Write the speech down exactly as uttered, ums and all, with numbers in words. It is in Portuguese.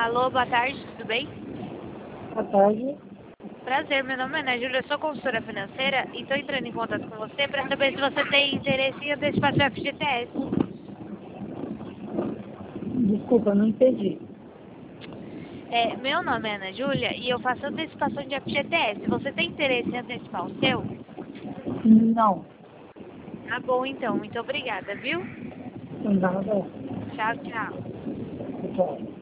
Alô, boa tarde, tudo bem? Boa tarde. Prazer, meu nome é Ana Júlia, eu sou consultora financeira e estou entrando em contato com você para saber se você tem interesse em antecipar seu F G T S. Desculpa, não entendi. É, meu nome é Ana Júlia e eu faço antecipação de F G T S. Você tem interesse em antecipar o seu? Não. Tá bom então, muito obrigada, viu? Nada. Tchau, tchau. Tchau.